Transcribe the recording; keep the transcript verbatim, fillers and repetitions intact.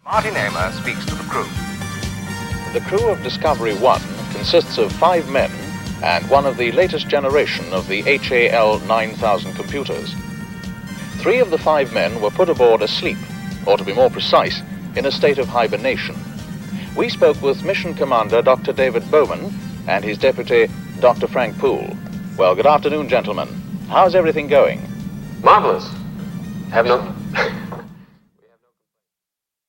Martin Amer speaks to the crew. The crew of Discovery One consists of five men and one of the latest generation of the H A L nine thousand computers. Three of the five men were put aboard asleep, or to be more precise, in a state of hibernation. We spoke with Mission Commander Doctor David Bowman and his deputy, Doctor Frank Poole. Well, good afternoon, gentlemen. How's everything going? Marvelous. Have no...